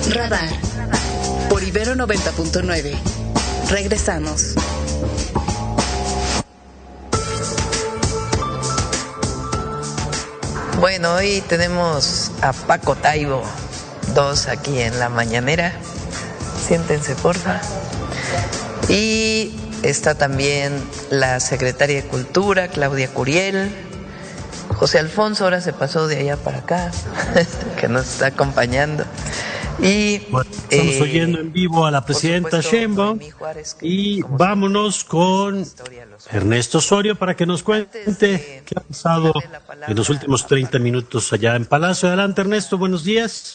Radar por Ibero 90.9. Regresamos. Bueno, hoy tenemos a Paco Taibo 2 aquí en la mañanera. Siéntense, porfa. Y está también la secretaria de Cultura, Claudia Curiel. José Alfonso ahora se pasó de allá para acá, que nos está acompañando. Y bueno, estamos oyendo en vivo a la presidenta Sheinbaum y vámonos con Ernesto Osorio para que nos cuente qué ha pasado en los últimos 30 minutos allá en Palacio. Adelante, Ernesto, buenos días.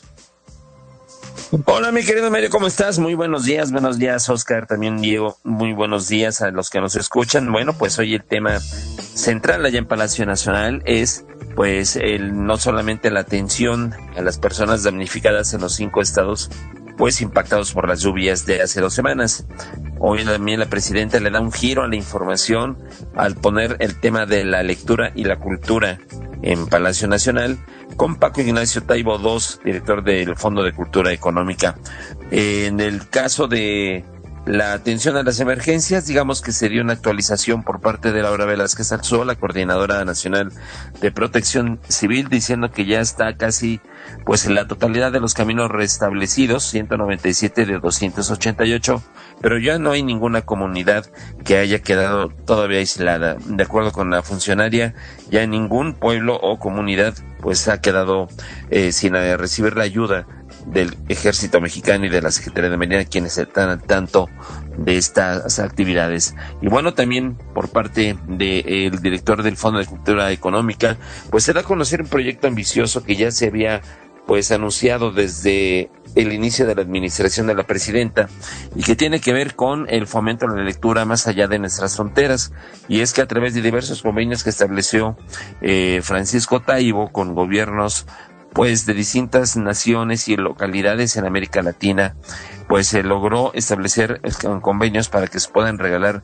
Hola, mi querido Mario, ¿cómo estás? Muy buenos días, Oscar, también Diego, muy buenos días a los que nos escuchan. Bueno, pues hoy el tema central allá en Palacio Nacional es pues no solamente la atención a las personas damnificadas en los 5 estados pues impactados por las lluvias de hace 2 semanas. Hoy también la presidenta le da un giro a la información al poner el tema de la lectura y la cultura en Palacio Nacional con Paco Ignacio Taibo II, director del Fondo de Cultura Económica. En el caso de la atención a las emergencias, digamos que se dio una actualización por parte de Laura Velázquez Alzó, la coordinadora nacional de Protección Civil, diciendo que ya está casi pues en la totalidad de los caminos restablecidos, 197 de 288, pero ya no hay ninguna comunidad que haya quedado todavía aislada. De acuerdo con la funcionaria, ya ningún pueblo o comunidad pues ha quedado sin recibir la ayuda del Ejército Mexicano y de la Secretaría de Marina, quienes están al tanto de estas actividades. Y bueno, también por parte del director del Fondo de Cultura Económica, pues se da a conocer un proyecto ambicioso que ya se había pues anunciado desde el inicio de la administración de la presidenta y que tiene que ver con el fomento de la lectura más allá de nuestras fronteras. Y es que a través de diversos convenios que estableció Francisco Taibo con gobiernos pues de distintas naciones y localidades en América Latina, pues se logró establecer convenios para que se puedan regalar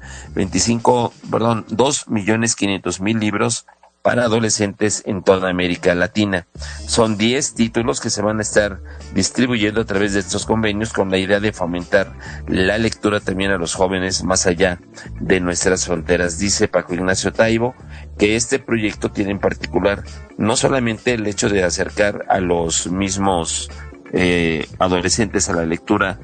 2.500.000 libros para adolescentes en toda América Latina. Son 10 títulos que se van a estar distribuyendo a través de estos convenios con la idea de fomentar la lectura también a los jóvenes más allá de nuestras fronteras. Dice Paco Ignacio Taibo que este proyecto tiene en particular no solamente el hecho de acercar a los mismos adolescentes a la lectura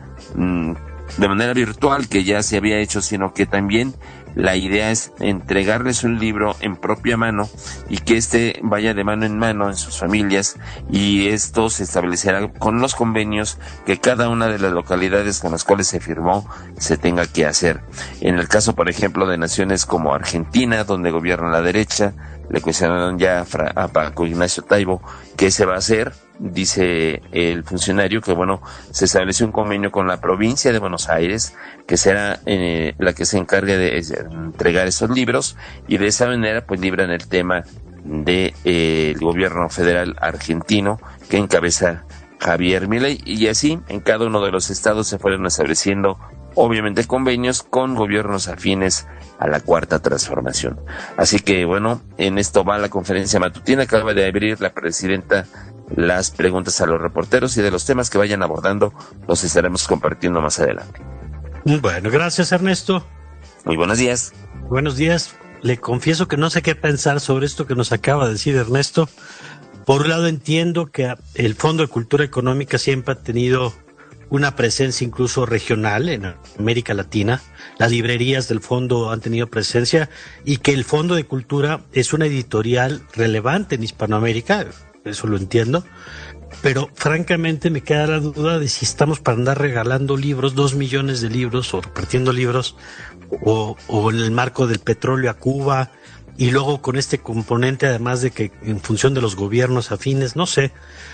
de manera virtual, que ya se había hecho, sino que también la idea es entregarles un libro en propia mano y que este vaya de mano en mano en sus familias, y esto se establecerá con los convenios que cada una de las localidades con las cuales se firmó se tenga que hacer. En el caso, por ejemplo, de naciones como Argentina, donde gobierna la derecha, le cuestionaron ya a Paco Ignacio Taibo qué se va a hacer. Dice el funcionario que bueno, se estableció un convenio con la provincia de Buenos Aires, que será la que se encargue de entregar esos libros, y de esa manera pues libran el tema de el gobierno federal argentino que encabeza Javier Milei, y así en cada uno de los estados se fueron estableciendo obviamente convenios con gobiernos afines a la Cuarta Transformación. Así que bueno, en esto va la conferencia matutina. Acaba de abrir la presidenta las preguntas a los reporteros, y de los temas que vayan abordando los estaremos compartiendo más adelante. Bueno, gracias, Ernesto. Muy buenos días. Buenos días. Le confieso que no sé qué pensar sobre esto que nos acaba de decir Ernesto. Por un lado entiendo que el Fondo de Cultura Económica siempre ha tenido una presencia incluso regional en América Latina. Las librerías del fondo han tenido presencia, y que el Fondo de Cultura es una editorial relevante en Hispanoamérica, eso lo entiendo, pero francamente me queda la duda de si estamos para andar regalando libros, 2 millones de libros, o repartiendo libros, o en el marco del petróleo a Cuba, y luego con este componente además de que en función de los gobiernos afines, no sé.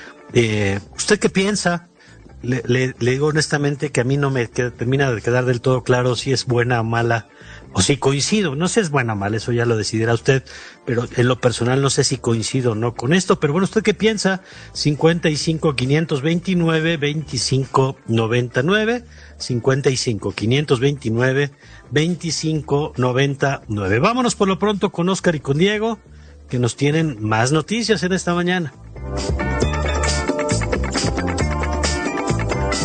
¿Usted qué piensa? Le digo honestamente que a mí no me termina de quedar del todo claro si es buena o mala, o si coincido. No sé si es buena o mala, eso ya lo decidirá usted, pero en lo personal no sé si coincido o no con esto. Pero bueno, ¿usted qué piensa? 55-529-2599, 55-529-2599. Vámonos por lo pronto con Oscar y con Diego, que nos tienen más noticias en esta mañana.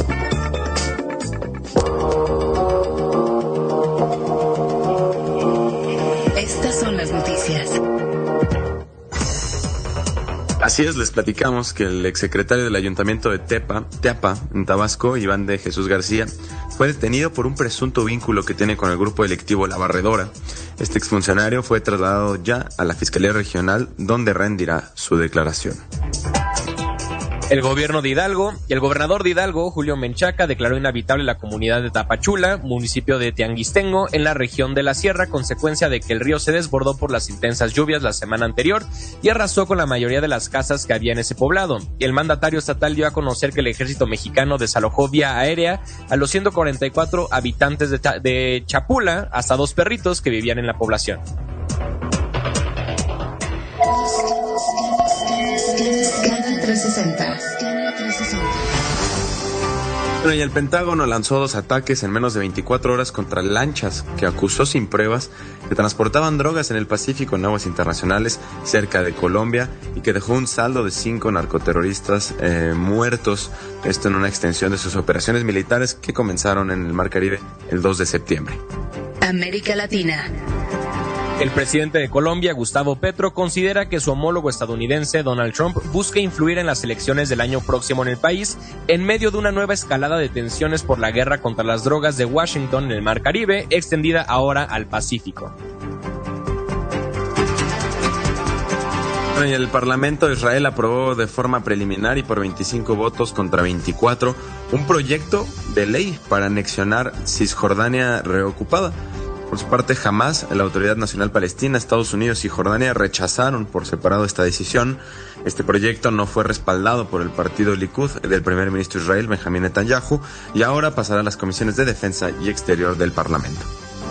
Así es, les platicamos que el exsecretario del Ayuntamiento de Teapa, en Tabasco, Iván de Jesús García, fue detenido por un presunto vínculo que tiene con el grupo delictivo La Barredora. Este exfuncionario fue trasladado ya a la Fiscalía Regional, donde rendirá su declaración. El gobernador de Hidalgo, Julio Menchaca, declaró inhabitable la comunidad de Tapachula, municipio de Tianguistengo, en la región de la Sierra, consecuencia de que el río se desbordó por las intensas lluvias la semana anterior y arrasó con la mayoría de las casas que había en ese poblado. El mandatario estatal dio a conocer que el ejército mexicano desalojó vía aérea a los 144 habitantes de Chapula, hasta 2 perritos que vivían en la población. Canal 360. Bueno, y el Pentágono lanzó 2 ataques en menos de 24 horas contra lanchas que acusó sin pruebas que transportaban drogas en el Pacífico en aguas internacionales cerca de Colombia y que dejó un saldo de 5 narcoterroristas muertos. Esto en una extensión de sus operaciones militares que comenzaron en el Mar Caribe el 2 de septiembre. América Latina. El presidente de Colombia, Gustavo Petro, considera que su homólogo estadounidense, Donald Trump, busca influir en las elecciones del año próximo en el país en medio de una nueva escalada de tensiones por la guerra contra las drogas de Washington en el Mar Caribe, extendida ahora al Pacífico. Y el Parlamento de Israel aprobó de forma preliminar y por 25 votos contra 24 un proyecto de ley para anexionar Cisjordania reocupada. Por su parte, Hamás, la Autoridad Nacional Palestina, Estados Unidos y Jordania rechazaron por separado esta decisión. Este proyecto no fue respaldado por el partido Likud del primer ministro de Israel, Benjamín Netanyahu, y ahora pasará a las comisiones de Defensa y Exterior del Parlamento.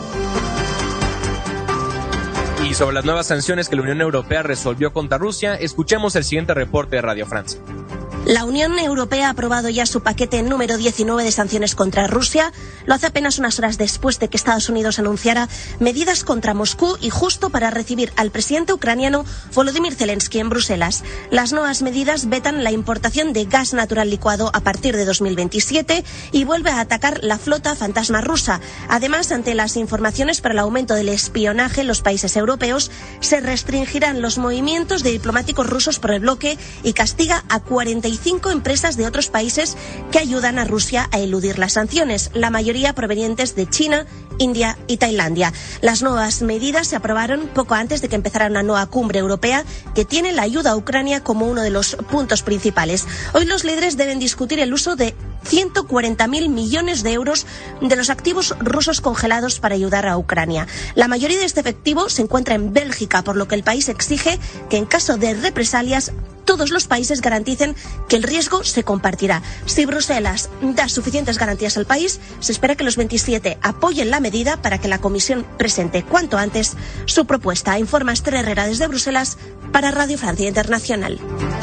Y sobre las nuevas sanciones que la Unión Europea resolvió contra Rusia, escuchemos el siguiente reporte de Radio Francia. La Unión Europea ha aprobado ya su paquete número 19 de sanciones contra Rusia. Lo hace apenas unas horas después de que Estados Unidos anunciara medidas contra Moscú y justo para recibir al presidente ucraniano Volodymyr Zelensky en Bruselas. Las nuevas medidas vetan la importación de gas natural licuado a partir de 2027 y vuelve a atacar la flota fantasma rusa. Además, ante las informaciones para el aumento del espionaje en los países europeos, se restringirán los movimientos de diplomáticos rusos por el bloque y castiga a 45 empresas de otros países que ayudan a Rusia a eludir las sanciones, la mayoría provenientes de China, India y Tailandia. Las nuevas medidas se aprobaron poco antes de que empezara una nueva cumbre europea que tiene la ayuda a Ucrania como uno de los puntos principales. Hoy los líderes deben discutir el uso de 140.000 millones de euros de los activos rusos congelados para ayudar a Ucrania. La mayoría de este efectivo se encuentra en Bélgica, por lo que el país exige que en caso de represalias todos los países garanticen que el riesgo se compartirá. Si Bruselas da suficientes garantías al país, se espera que los 27 apoyen la medida para que la Comisión presente cuanto antes su propuesta. Informa Esther Herrera desde Bruselas para Radio Francia Internacional.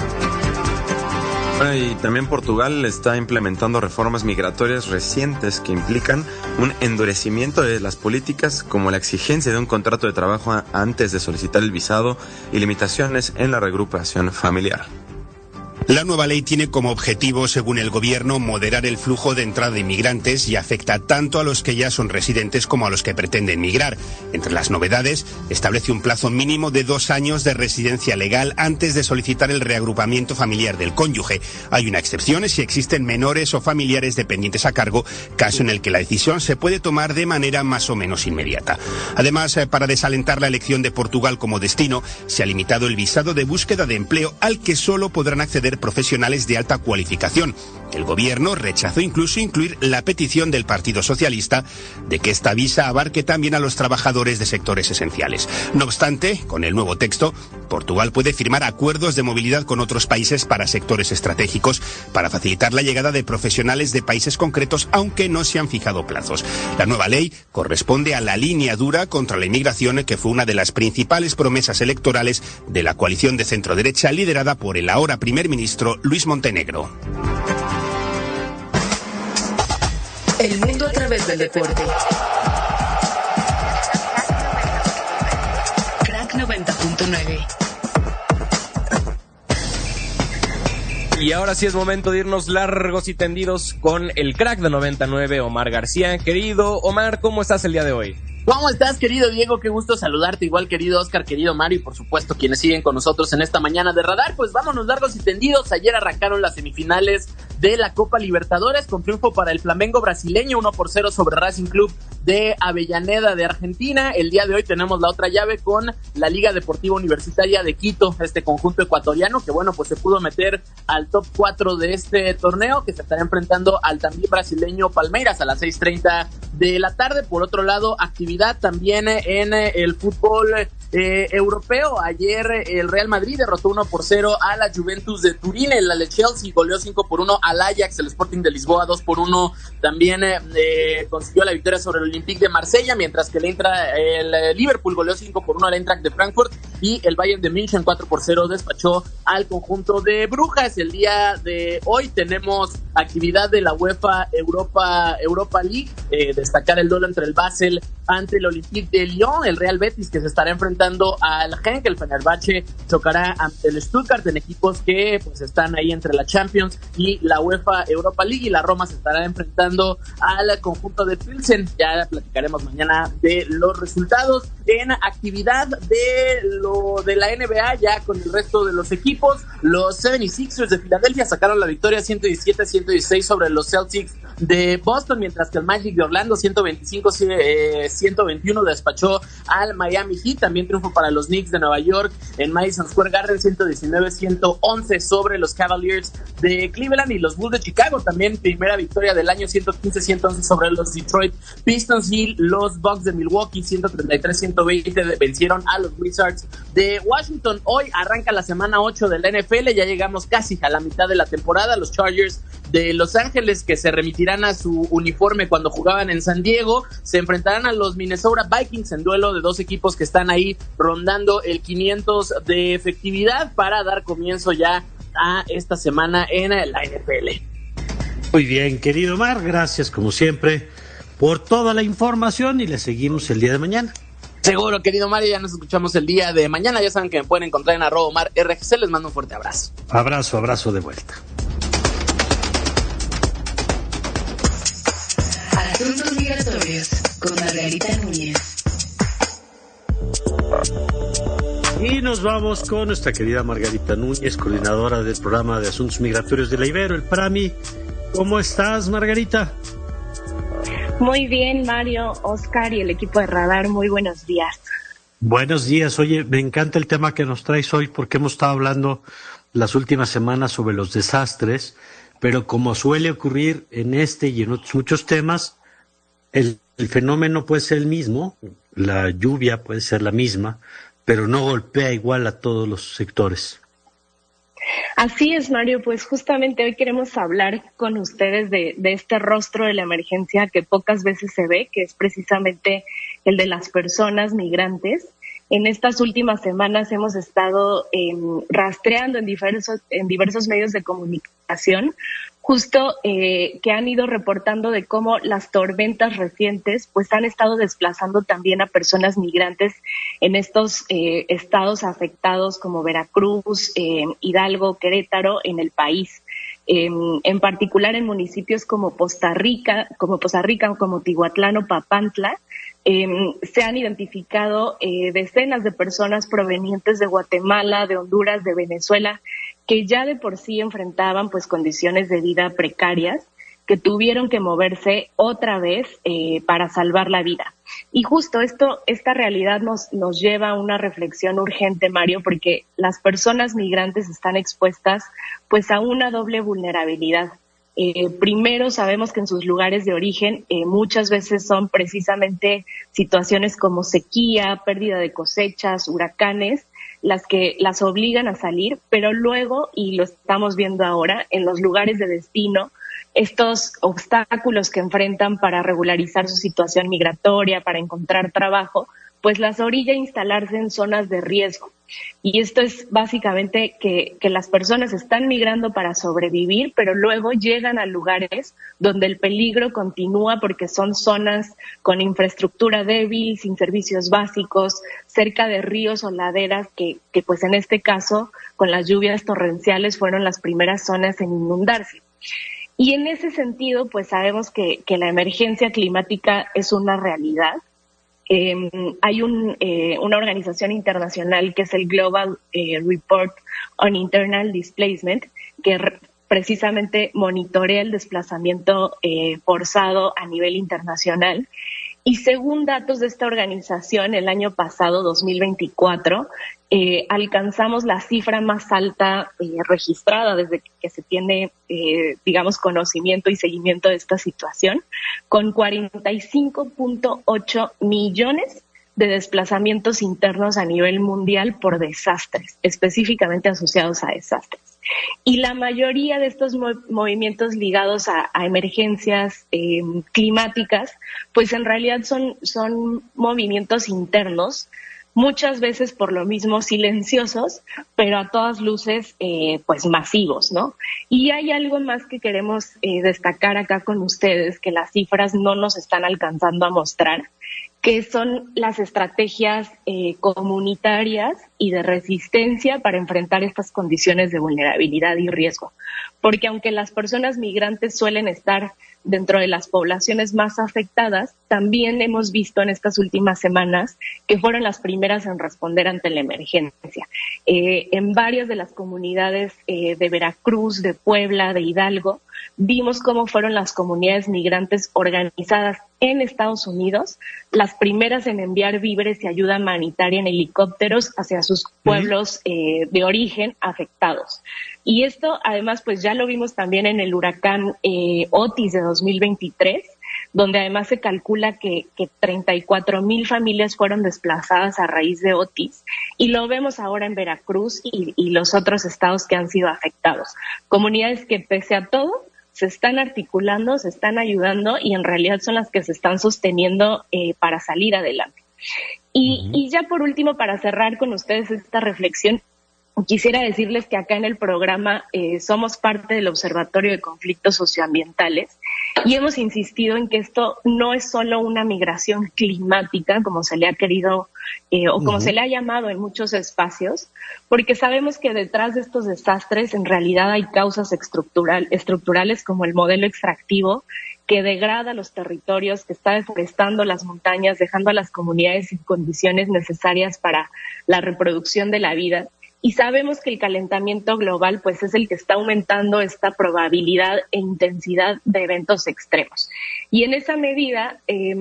Y también Portugal está implementando reformas migratorias recientes que implican un endurecimiento de las políticas, como la exigencia de un contrato de trabajo antes de solicitar el visado y limitaciones en la reagrupación familiar. La nueva ley tiene como objetivo, según el gobierno, moderar el flujo de entrada de inmigrantes y afecta tanto a los que ya son residentes como a los que pretenden migrar. Entre las novedades, establece un plazo mínimo de 2 años de residencia legal antes de solicitar el reagrupamiento familiar del cónyuge. Hay una excepción si existen menores o familiares dependientes a cargo, caso en el que la decisión se puede tomar de manera más o menos inmediata. Además, para desalentar la elección de Portugal como destino, se ha limitado el visado de búsqueda de empleo al que solo podrán acceder profesionales de alta cualificación. El gobierno rechazó incluso incluir la petición del Partido Socialista de que esta visa abarque también a los trabajadores de sectores esenciales. No obstante, con el nuevo texto, Portugal puede firmar acuerdos de movilidad con otros países para sectores estratégicos para facilitar la llegada de profesionales de países concretos, aunque no se han fijado plazos. La nueva ley corresponde a la línea dura contra la inmigración, que fue una de las principales promesas electorales de la coalición de centro-derecha liderada por el ahora primer ministro Luis Montenegro. El mundo a través del deporte. Crack 90.9. Y ahora sí es momento de irnos largos y tendidos con el crack de 99, Omar García. Querido Omar, ¿cómo estás el día de hoy? ¿Cómo estás, querido Diego? Qué gusto saludarte, igual querido Oscar, querido Mario y por supuesto quienes siguen con nosotros en esta mañana de Radar. Pues vámonos largos y tendidos. Ayer arrancaron las semifinales de la Copa Libertadores con triunfo para el Flamengo brasileño, 1-0 sobre Racing Club de Avellaneda de Argentina. El día de hoy tenemos la otra llave con la Liga Deportiva Universitaria de Quito, este conjunto ecuatoriano que bueno, pues se pudo meter al top 4 de este torneo, que se estará enfrentando al también brasileño Palmeiras a las 6:30 de la tarde. Por otro lado, actividad también en el fútbol europeo. Ayer el Real Madrid derrotó 1-0 a la Juventus de Turín. El Chelsea goleó 5-1 al Ajax. El Sporting de Lisboa 2-1 también consiguió la victoria sobre el Olympique de Marsella, mientras que el Liverpool goleó 5-1 al Eintracht de Frankfurt y el Bayern de München 4-0 despachó al conjunto de Brujas. El día de hoy tenemos actividad de la UEFA Europa League. Destacar el duelo entre el Basel ante el Olympique de Lyon, el Real Betis que se estará enfrentando al Genk, el Fenerbahce chocará ante el Stuttgart, en equipos que pues están ahí entre la Champions y la UEFA Europa League, y la Roma se estará enfrentando al conjunto de Pilsen. Ya platicaremos mañana de los resultados. En actividad de la NBA, ya con el resto de los equipos, los 76ers de Filadelfia sacaron la victoria 117-116 sobre los Celtics de Boston, mientras que el Magic de Orlando 125-121 despachó al Miami Heat. También triunfo para los Knicks de Nueva York en Madison Square Garden 119-111 sobre los Cavaliers de Cleveland, y los Bulls de Chicago también primera victoria del año 115-111 sobre los Detroit Pistons, y los Bucks de Milwaukee 133-120 vencieron a los Wizards de Washington. Hoy arranca la semana 8 de la NFL, ya llegamos casi a la mitad de la temporada. Los Chargers de Los Ángeles, que se remitirán a su uniforme cuando jugaban en San Diego, se enfrentarán a los Minnesota Vikings en duelo de dos equipos que están ahí rondando el 500 de efectividad para dar comienzo ya a esta semana en la NFL. Muy bien, querido Mar, gracias como siempre por toda la información y le seguimos el día de mañana. Seguro, querido Mario, ya nos escuchamos el día de mañana. Ya saben que me pueden encontrar en @OmarRGC. Les mando un fuerte abrazo. Abrazo de vuelta. Asuntos migratorios con Margarita Núñez. Y nos vamos con nuestra querida Margarita Núñez, coordinadora del programa de Asuntos Migratorios de la Ibero, el PRAMI. ¿Cómo estás, Margarita? Muy bien, Mario, Oscar y el equipo de Radar, muy buenos días. Buenos días. Oye, me encanta el tema que nos traes hoy porque hemos estado hablando las últimas semanas sobre los desastres, pero como suele ocurrir en este y en otros muchos temas, el fenómeno puede ser el mismo, la lluvia puede ser la misma, pero no golpea igual a todos los sectores. Así es, Mario, pues justamente hoy queremos hablar con ustedes de este rostro de la emergencia que pocas veces se ve, que es precisamente el de las personas migrantes. En estas últimas semanas hemos estado rastreando en diversos medios de comunicación justo que han ido reportando de cómo las tormentas recientes pues han estado desplazando también a personas migrantes en estos estados afectados como Veracruz, Hidalgo, Querétaro en el país. En particular en municipios como Poza Rica, como Tihuatlán o Papantla, se han identificado decenas de personas provenientes de Guatemala, de Honduras, de Venezuela, que ya de por sí enfrentaban pues condiciones de vida precarias, que tuvieron que moverse otra vez para salvar la vida. Y justo esta realidad nos lleva a una reflexión urgente, Mario, porque las personas migrantes están expuestas pues a una doble vulnerabilidad. Primero, sabemos que en sus lugares de origen muchas veces son precisamente situaciones como sequía, pérdida de cosechas, huracanes, las que las obligan a salir, pero luego, y lo estamos viendo ahora, en los lugares de destino, estos obstáculos que enfrentan para regularizar su situación migratoria, para encontrar trabajo, pues las orilla a instalarse en zonas de riesgo. Y esto es básicamente que las personas están migrando para sobrevivir, pero luego llegan a lugares donde el peligro continúa porque son zonas con infraestructura débil, sin servicios básicos, cerca de ríos o laderas que pues en este caso, con las lluvias torrenciales, fueron las primeras zonas en inundarse. Y en ese sentido, pues sabemos que la emergencia climática es una realidad. hay una organización internacional que es el Global Report on Internal Displacement, que precisamente monitorea el desplazamiento forzado a nivel internacional. Y según datos de esta organización, el año pasado, 2024, alcanzamos la cifra más alta registrada desde que se tiene, conocimiento y seguimiento de esta situación, con 45.8 millones de desplazamientos internos a nivel mundial por desastres, específicamente asociados a desastres. Y la mayoría de estos movimientos ligados a emergencias climáticas, pues en realidad son movimientos internos, muchas veces por lo mismo silenciosos, pero a todas luces pues masivos, ¿no? Y hay algo más que queremos destacar acá con ustedes, que las cifras no nos están alcanzando a mostrar, que son las estrategias comunitarias y de resistencia para enfrentar estas condiciones de vulnerabilidad y riesgo. Porque aunque las personas migrantes suelen estar dentro de las poblaciones más afectadas, también hemos visto en estas últimas semanas que fueron las primeras en responder ante la emergencia. En varias de las comunidades de Veracruz, de Puebla, de Hidalgo, vimos cómo fueron las comunidades migrantes organizadas en Estados Unidos las primeras en enviar víveres y ayuda humanitaria en helicópteros hacia sus pueblos de origen afectados. Y esto, además, pues ya lo vimos también en el huracán Otis de 2023, donde además se calcula que 34,000 familias fueron desplazadas a raíz de Otis, y lo vemos ahora en Veracruz y los otros estados que han sido afectados. Comunidades que, pese a todo, se están articulando, se están ayudando y en realidad son las que se están sosteniendo para salir adelante. Y ya por último, para cerrar con ustedes esta reflexión, quisiera decirles que acá en el programa somos parte del Observatorio de Conflictos Socioambientales y hemos insistido en que esto no es solo una migración climática, como se le ha querido o como se le ha llamado en muchos espacios, porque sabemos que detrás de estos desastres en realidad hay causas estructurales como el modelo extractivo que degrada los territorios, que está deforestando las montañas, dejando a las comunidades sin condiciones necesarias para la reproducción de la vida. Y sabemos que el calentamiento global pues es el que está aumentando esta probabilidad e intensidad de eventos extremos. Y en esa medida,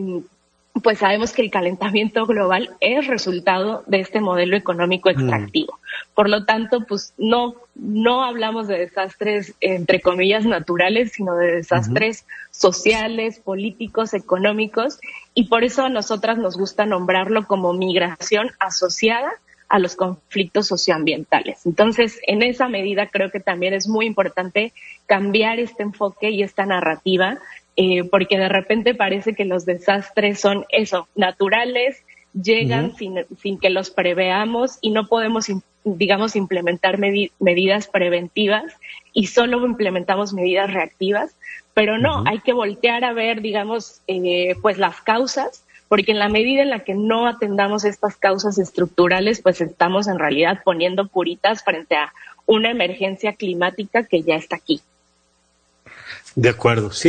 pues sabemos que el calentamiento global es resultado de este modelo económico extractivo. Por lo tanto, pues no hablamos de desastres, entre comillas, naturales, sino de desastres sociales, políticos, económicos. Y por eso a nosotras nos gusta nombrarlo como migración asociada a los conflictos socioambientales. Entonces, en esa medida creo que también es muy importante cambiar este enfoque y esta narrativa, porque de repente parece que los desastres son eso, naturales, llegan sin que los preveamos y no podemos, implementar medidas preventivas y solo implementamos medidas reactivas, pero no, hay que voltear a ver, pues las causas, porque en la medida en la que no atendamos estas causas estructurales, pues estamos en realidad poniendo puritas frente a una emergencia climática que ya está aquí. De acuerdo, sí.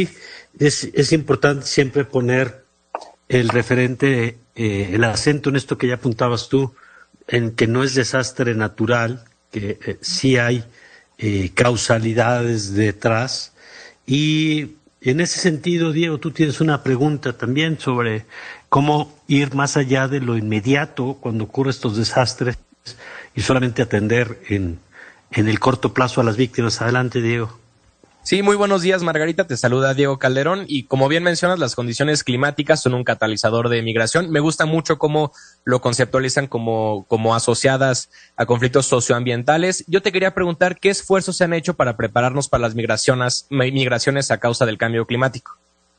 Es importante siempre poner el referente, el acento en esto que ya apuntabas tú, en que no es desastre natural, que sí hay causalidades detrás. Y en ese sentido, Diego, tú tienes una pregunta también sobre cómo ir más allá de lo inmediato cuando ocurren estos desastres y solamente atender en el corto plazo a las víctimas. Adelante, Diego. Sí, muy buenos días, Margarita. Te saluda Diego Calderón. Y como bien mencionas, las condiciones climáticas son un catalizador de migración. Me gusta mucho cómo lo conceptualizan como asociadas a conflictos socioambientales. Yo te quería preguntar qué esfuerzos se han hecho para prepararnos para las migraciones a causa del cambio climático.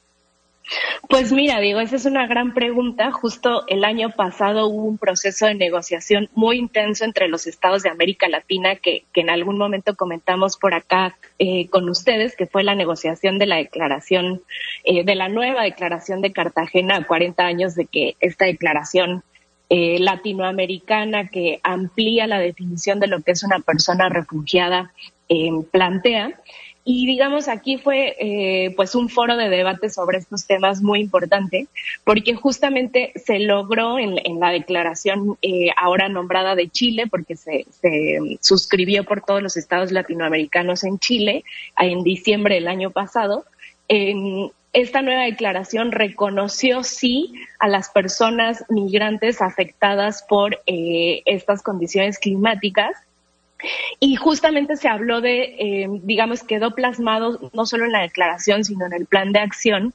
Pues mira, Diego, esa es una gran pregunta. Justo el año pasado hubo un proceso de negociación muy intenso entre los estados de América Latina que en algún momento comentamos por acá con ustedes, que fue la negociación de la declaración, de la nueva declaración de Cartagena, a 40 años de que esta declaración latinoamericana que amplía la definición de lo que es una persona refugiada plantea. Y digamos, aquí fue pues un foro de debate sobre estos temas muy importante, porque justamente se logró en la declaración ahora nombrada de Chile, porque se suscribió por todos los estados latinoamericanos en Chile en diciembre del año pasado. Esta nueva declaración reconoció sí a las personas migrantes afectadas por estas condiciones climáticas. Y justamente se habló de, digamos, quedó plasmado no solo en la declaración, sino en el plan de acción,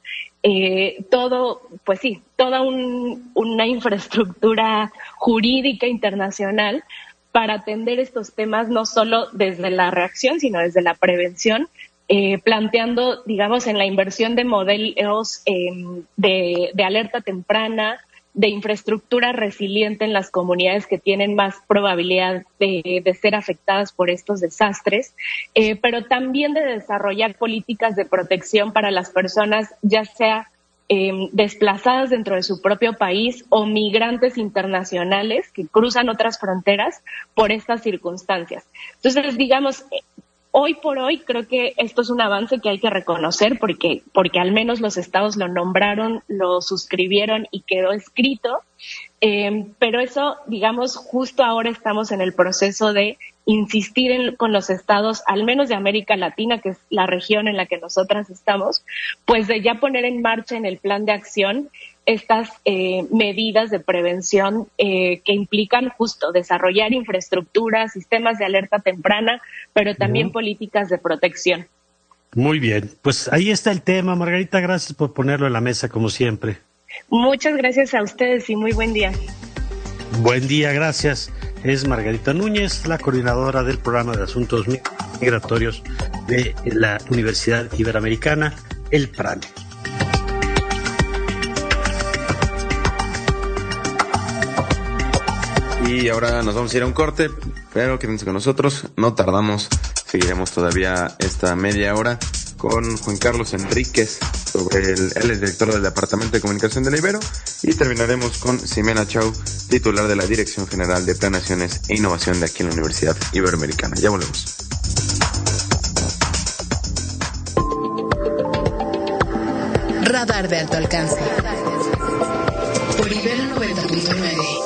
toda una infraestructura jurídica internacional para atender estos temas no solo desde la reacción, sino desde la prevención, planteando, digamos, en la inversión de modelos de alerta temprana, de infraestructura resiliente en las comunidades que tienen más probabilidad de ser afectadas por estos desastres, pero también de desarrollar políticas de protección para las personas, ya sea desplazadas dentro de su propio país o migrantes internacionales que cruzan otras fronteras por estas circunstancias. Entonces, digamos, hoy por hoy creo que esto es un avance que hay que reconocer porque al menos los estados lo nombraron, lo suscribieron y quedó escrito, pero eso, digamos, justo ahora estamos en el proceso de insistir con los estados, al menos de América Latina, que es la región en la que nosotras estamos, pues de ya poner en marcha en el plan de acción estas medidas de prevención que implican justo desarrollar infraestructura, sistemas de alerta temprana, pero también políticas de protección. Muy bien, pues ahí está el tema. Margarita, gracias por ponerlo en la mesa como siempre. Muchas gracias a ustedes y muy buen día. Buen día, gracias. Es Margarita Núñez, la coordinadora del programa de asuntos migratorios de la Universidad Iberoamericana, el PRAME. Y ahora nos vamos a ir a un corte, pero quédense con nosotros, no tardamos, seguiremos todavía esta media hora con Juan Carlos Enríquez, él es director del Departamento de Comunicación de la Ibero, y terminaremos con Ximena Chau, titular de la Dirección General de Planeaciones e Innovación de aquí en la Universidad Iberoamericana. Ya volvemos. Radar de alto alcance. Por Ibero 90.9.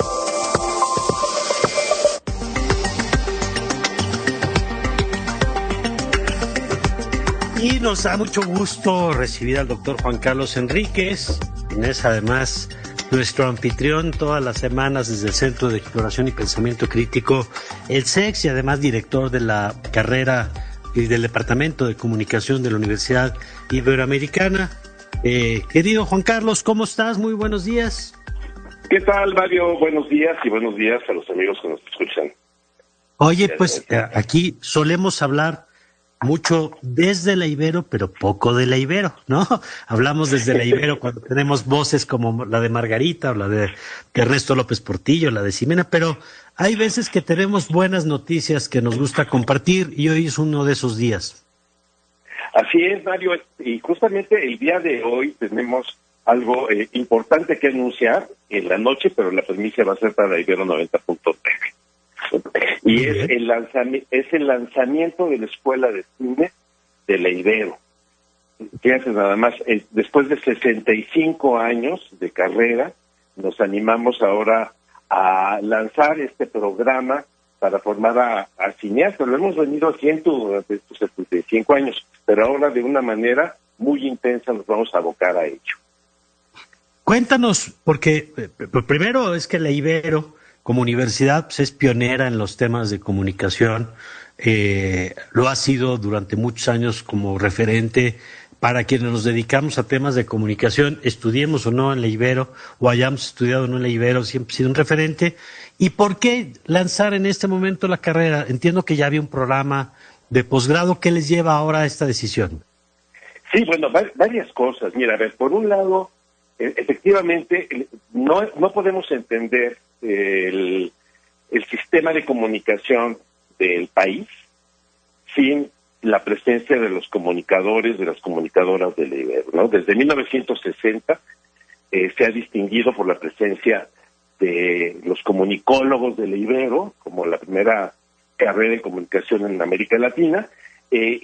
Y nos da mucho gusto recibir al doctor Juan Carlos Enríquez, quien es además nuestro anfitrión todas las semanas desde el Centro de Exploración y Pensamiento Crítico, el CEX, y además director de la carrera y del Departamento de Comunicación de la Universidad Iberoamericana. Querido Juan Carlos, ¿cómo estás? Muy buenos días. ¿Qué tal, Mario? Buenos días y buenos días a los amigos que nos escuchan. Oye, pues aquí solemos hablar mucho desde la Ibero, pero poco de la Ibero, ¿no? Hablamos desde la Ibero cuando tenemos voces como la de Margarita o la de Ernesto López Portillo, la de Ximena, pero hay veces que tenemos buenas noticias que nos gusta compartir y hoy es uno de esos días. Así es, Mario, y justamente el día de hoy tenemos algo importante que anunciar en la noche, pero la primicia va a ser para la Ibero 90.9. Y es el lanzamiento de la Escuela de Cine de la Ibero. Fíjense nada más, después de 65 años de carrera, nos animamos ahora a lanzar este programa para formar a cineastas. Lo hemos venido haciendo durante estos 75 años, pero ahora de una manera muy intensa nos vamos a abocar a ello. Cuéntanos, porque primero es que la Ibero como universidad pues, es pionera en los temas de comunicación, lo ha sido durante muchos años como referente para quienes nos dedicamos a temas de comunicación, estudiemos o no en la Ibero, o hayamos estudiado o no en la Ibero, siempre ha sido un referente. ¿Y por qué lanzar en este momento la carrera? Entiendo que ya había un programa de posgrado. ¿Qué les lleva ahora a esta decisión? Sí, bueno, varias cosas. Mira, a ver, por un lado, efectivamente, no podemos entender el sistema de comunicación del país sin la presencia de los comunicadores, de las comunicadoras de la Ibero, ¿no? Desde 1960 se ha distinguido por la presencia de los comunicólogos de la Ibero, como la primera carrera en comunicación en América Latina, y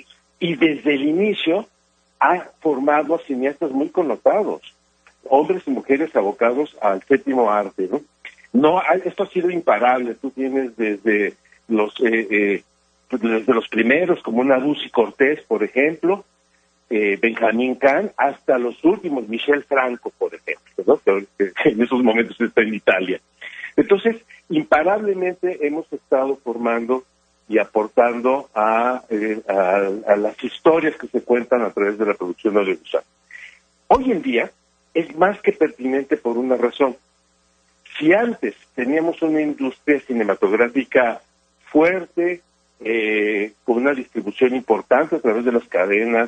y desde el inicio ha formado a cineastas muy connotados, hombres y mujeres abocados al séptimo arte, ¿no? Esto ha sido imparable. Tú tienes desde los primeros, como Nabucco Cortés, por ejemplo, Benjamín Kahn, hasta los últimos, Michel Franco, por ejemplo, ¿no? Que en esos momentos está en Italia. Entonces, imparablemente hemos estado formando y aportando a las historias que se cuentan a través de la producción audiovisual. Hoy en día es más que pertinente por una razón. Si antes teníamos una industria cinematográfica fuerte, con una distribución importante a través de las cadenas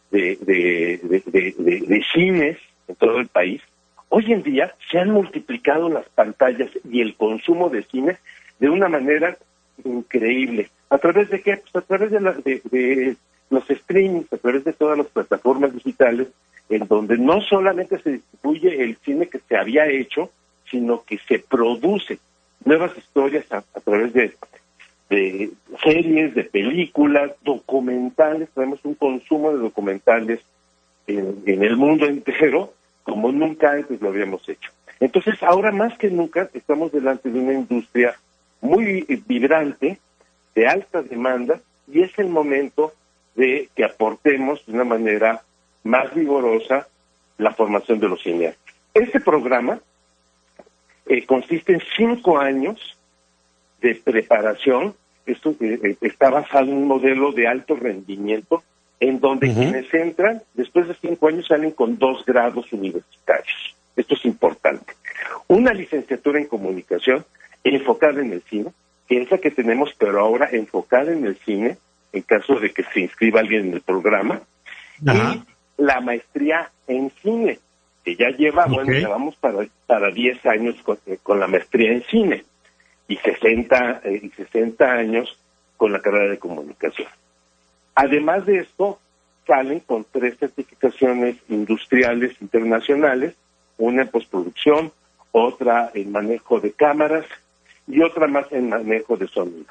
de cines en todo el país, hoy en día se han multiplicado las pantallas y el consumo de cine de una manera increíble. ¿A través de qué? Pues a través de los streamings, a través de todas las plataformas digitales, en donde no solamente se distribuye el cine que se había hecho, sino que se produce nuevas historias a través de series, de películas, documentales. Tenemos un consumo de documentales en el mundo entero como nunca antes lo habíamos hecho. Entonces, ahora más que nunca estamos delante de una industria muy vibrante, de alta demanda, y es el momento de que aportemos de una manera más vigorosa la formación de los cineastas. Este programa consiste en 5 años de preparación. Esto está basado en un modelo de alto rendimiento, en donde quienes entran, después de 5 años, salen con 2 grados universitarios. Esto es importante. Una licenciatura en comunicación enfocada en el cine, que es la que tenemos, pero ahora enfocada en el cine, en caso de que se inscriba alguien en el programa. Ajá. Y la maestría en cine, que ya lleva, bueno, ya vamos para 10 años con la maestría en cine, y 60 años con la carrera de comunicación. Además de esto, salen con 3 certificaciones industriales internacionales, una en postproducción, otra en manejo de cámaras y otra más en manejo de sonido.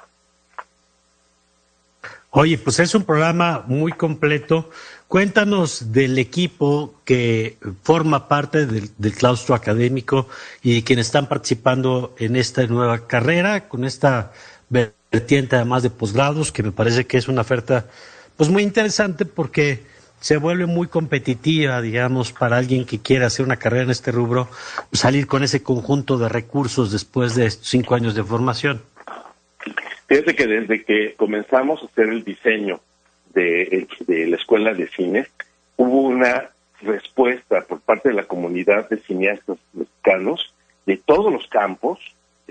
Oye, pues es un programa muy completo. Cuéntanos del equipo que forma parte del claustro académico y de quienes están participando en esta nueva carrera, con esta vertiente además de posgrados, que me parece que es una oferta pues muy interesante porque se vuelve muy competitiva, digamos, para alguien que quiera hacer una carrera en este rubro, salir con ese conjunto de recursos después de 5 años de formación. Fíjate que desde que comenzamos a hacer el diseño de la escuela de cine, hubo una respuesta por parte de la comunidad de cineastas mexicanos de todos los campos,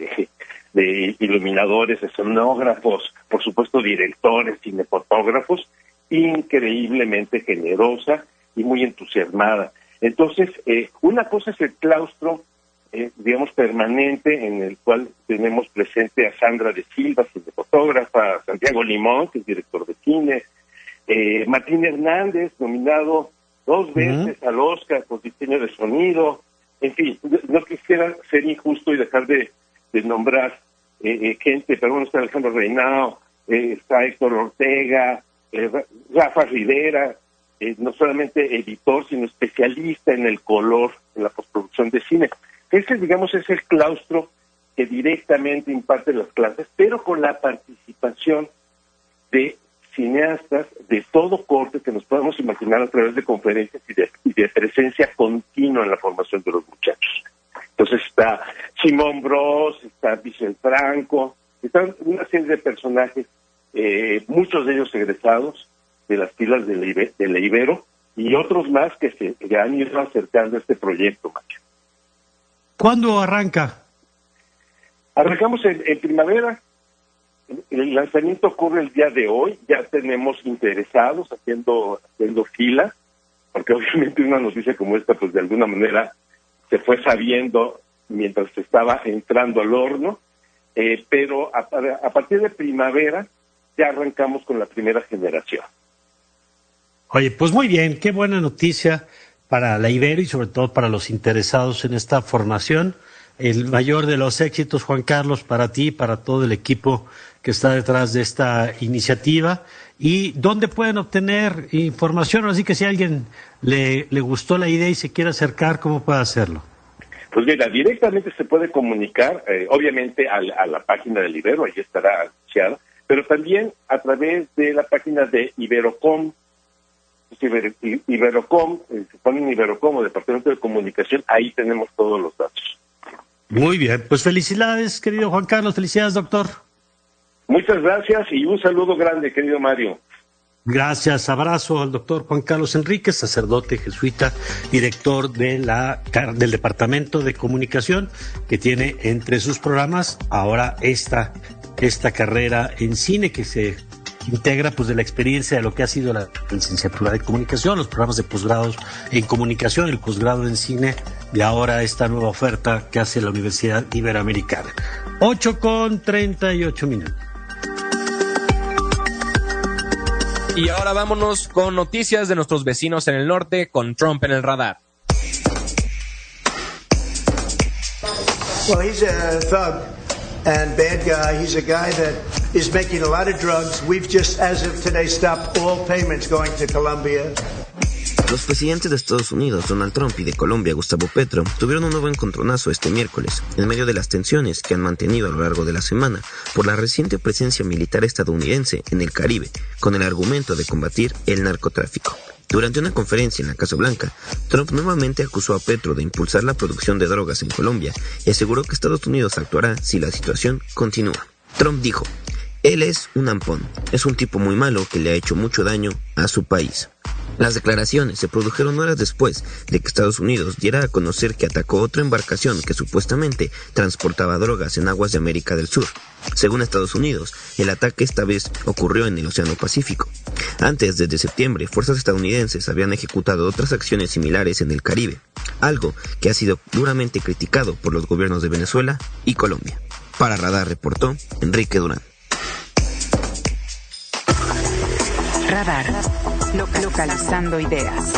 de iluminadores, escenógrafos, por supuesto directores, cinefotógrafos, increíblemente generosa y muy entusiasmada. Entonces, una cosa es el claustro, digamos, permanente, en el cual tenemos presente a Sandra de Silva, cinefotógrafa, a Santiago Limón, que es director de cine, Martín Hernández, nominado 2 veces al Oscar por diseño de sonido. En fin, no quisiera ser injusto y dejar de nombrar gente, pero bueno, está Alejandro Reinao, está Héctor Ortega, Rafa Rivera, no solamente editor, sino especialista en el color, en la postproducción de cine. Ese, digamos, es el claustro que directamente imparte las clases, pero con la participación de cineastas de todo corte que nos podemos imaginar a través de conferencias y de presencia continua en la formación de los muchachos. Entonces está Simón Bros, está Michel Franco, están una serie de personajes, muchos de ellos egresados de las filas de la Ibero, y otros más que se han ido acercando a este proyecto, Macho. ¿Cuándo arranca? Arrancamos en primavera. El lanzamiento ocurre el día de hoy. Ya tenemos interesados haciendo fila, porque obviamente una noticia como esta, pues de alguna manera se fue sabiendo mientras se estaba entrando al horno, pero a partir de primavera ya arrancamos con la primera generación. Oye, pues muy bien, qué buena noticia para la Ibero y sobre todo para los interesados en esta formación. el mayor de los éxitos, Juan Carlos, para ti, para todo el equipo que está detrás de esta iniciativa. ¿Y dónde pueden obtener información? Así que si a alguien le gustó la idea y se quiere acercar, ¿cómo puede hacerlo? Pues mira, directamente se puede comunicar, obviamente, a la página del Ibero, ahí estará anunciada, pero también a través de la página de Iberocom. Iberocom, se ponen Iberocom o Departamento de Comunicación, ahí tenemos todos los datos. Muy bien, pues felicidades, querido Juan Carlos, felicidades, doctor. Muchas gracias y un saludo grande, querido Mario. Gracias, abrazo al doctor Juan Carlos Enríquez, sacerdote jesuita, director del Departamento de Comunicación, que tiene entre sus programas ahora esta carrera en cine que se integra pues de la experiencia de lo que ha sido la licenciatura de comunicación, los programas de posgrados en comunicación, el posgrado en cine y ahora esta nueva oferta que hace la Universidad Iberoamericana. 8:38. Y ahora vámonos con noticias de nuestros vecinos en el norte con Trump en el radar. Well, he's a thug and bad guy. He's a guy that is making a lot of drugs. We've just, as of today, stopped all payments going to Colombia. Los presidentes de Estados Unidos, Donald Trump, y de Colombia, Gustavo Petro, tuvieron un nuevo encontronazo este miércoles, en medio de las tensiones que han mantenido a lo largo de la semana por la reciente presencia militar estadounidense en el Caribe, con el argumento de combatir el narcotráfico. Durante una conferencia en la Casa Blanca, Trump nuevamente acusó a Petro de impulsar la producción de drogas en Colombia y aseguró que Estados Unidos actuará si la situación continúa. Trump dijo: "Él es un ampón, es un tipo muy malo que le ha hecho mucho daño a su país". Las declaraciones se produjeron horas después de que Estados Unidos diera a conocer que atacó otra embarcación que supuestamente transportaba drogas en aguas de América del Sur. Según Estados Unidos, el ataque esta vez ocurrió en el Océano Pacífico. Antes, desde septiembre, fuerzas estadounidenses habían ejecutado otras acciones similares en el Caribe, algo que ha sido duramente criticado por los gobiernos de Venezuela y Colombia. Para Radar reportó Enrique Durán. Radar. Localizando ideas.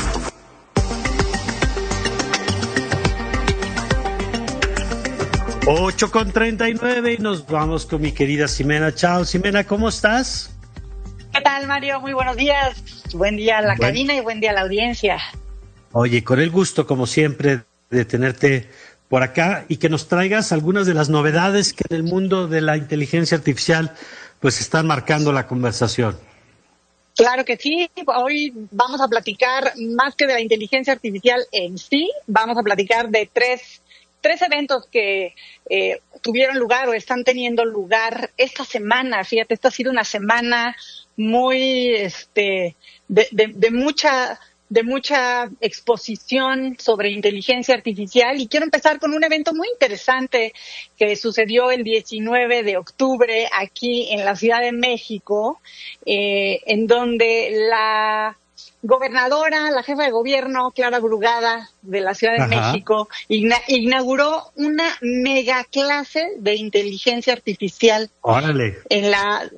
Ocho con 39 y nos vamos con mi querida Ximena. Chao, Ximena, ¿cómo estás? ¿Qué tal, Mario? Muy buenos días. Buen día a la cabina y buen día a la audiencia. Oye, con el gusto, como siempre, de tenerte por acá y que nos traigas algunas de las novedades que en el mundo de la inteligencia artificial pues están marcando la conversación. Claro que sí, hoy vamos a platicar más que de la inteligencia artificial en sí, vamos a platicar de tres eventos que tuvieron lugar o están teniendo lugar esta semana. Fíjate, esta ha sido una semana muy de mucha exposición sobre inteligencia artificial y quiero empezar con un evento muy interesante que sucedió el 19 de octubre aquí en la Ciudad de México, en donde la gobernadora, la jefa de gobierno, Clara Brugada, de la Ciudad de México, inauguró una mega clase de inteligencia artificial. ¡Órale! En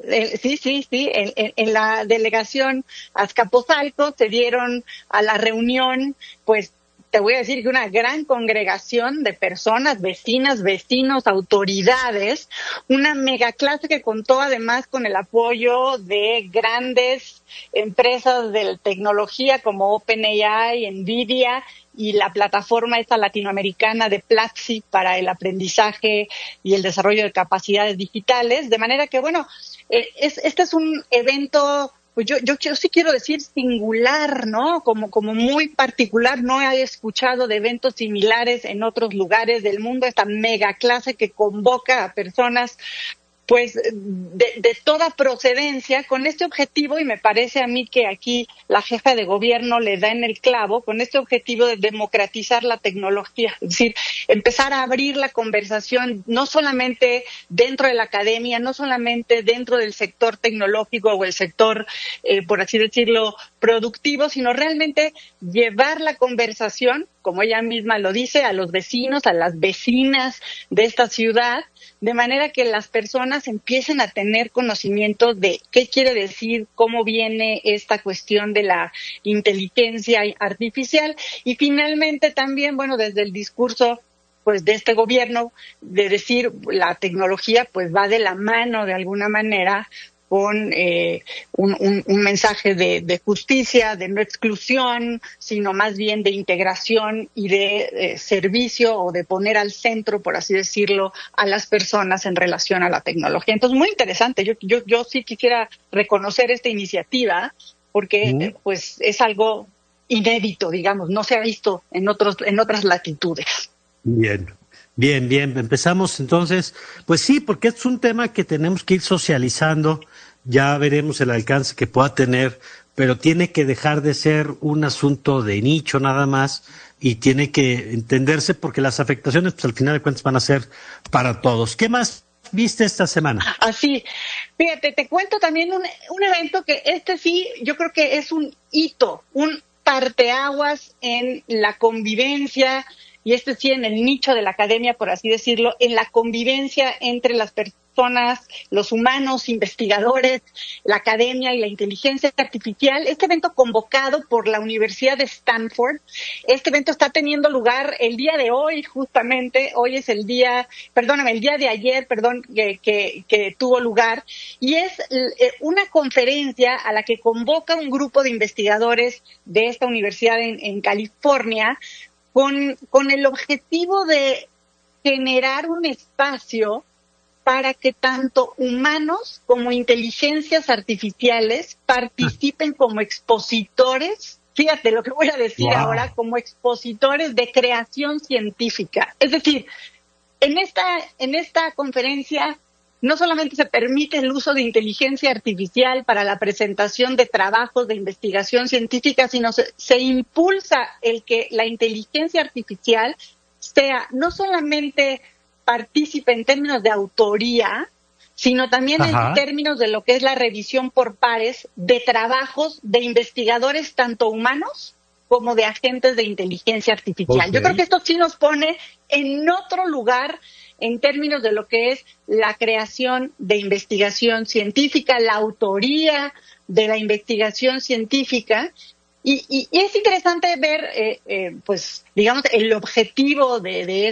la delegación Azcapotzalco se dieron a la reunión, pues, te voy a decir que una gran congregación de personas, vecinas, vecinos, autoridades, una mega clase que contó además con el apoyo de grandes empresas de tecnología como OpenAI, NVIDIA y la plataforma esta latinoamericana de Platzi para el aprendizaje y el desarrollo de capacidades digitales, de manera que, bueno, este es un evento, pues yo sí quiero decir singular, ¿no? Como muy particular. No he escuchado de eventos similares en otros lugares del mundo, esta mega clase que convoca a personas pues de toda procedencia con este objetivo, y me parece a mí que aquí la jefa de gobierno le da en el clavo, con este objetivo de democratizar la tecnología, es decir, empezar a abrir la conversación no solamente dentro de la academia, no solamente dentro del sector tecnológico o el sector, por así decirlo, productivo, sino realmente llevar la conversación, como ella misma lo dice, a los vecinos, a las vecinas de esta ciudad, de manera que las personas empiecen a tener conocimiento de qué quiere decir, cómo viene esta cuestión de la inteligencia artificial. Y finalmente también, bueno, desde el discurso pues de este gobierno, de decir la tecnología pues va de la mano de alguna manera con un mensaje de justicia, de no exclusión, sino más bien de integración y de servicio, o de poner al centro, por así decirlo, a las personas en relación a la tecnología. Entonces, muy interesante. Yo sí quisiera reconocer esta iniciativa porque pues es algo inédito, digamos, no se ha visto en otras latitudes. Bien. Empezamos entonces, pues sí, porque es un tema que tenemos que ir socializando, ya veremos el alcance que pueda tener, pero tiene que dejar de ser un asunto de nicho nada más y tiene que entenderse porque las afectaciones, pues al final de cuentas van a ser para todos. ¿Qué más viste esta semana? Así, fíjate, te cuento también un evento que sí, yo creo que es un hito, un parteaguas en la convivencia, y sí en el nicho de la academia, por así decirlo, en la convivencia entre las personas, los humanos, investigadores, la academia y la inteligencia artificial. Este evento convocado por la Universidad de Stanford, este evento está teniendo lugar el día de hoy, justamente, hoy es el día de ayer, que tuvo lugar, y es una conferencia a la que convoca un grupo de investigadores de esta universidad en California, con el objetivo de generar un espacio para que tanto humanos como inteligencias artificiales participen como expositores, fíjate lo que voy a decir ahora, como expositores de creación científica. Es decir, en esta conferencia no solamente se permite el uso de inteligencia artificial para la presentación de trabajos de investigación científica, sino se impulsa el que la inteligencia artificial sea no solamente partícipe en términos de autoría, sino también en términos de lo que es la revisión por pares de trabajos de investigadores tanto humanos como de agentes de inteligencia artificial. Yo creo que esto sí nos pone en otro lugar en términos de lo que es la creación de investigación científica, la autoría de la investigación científica. Y es interesante ver, pues, digamos, el objetivo de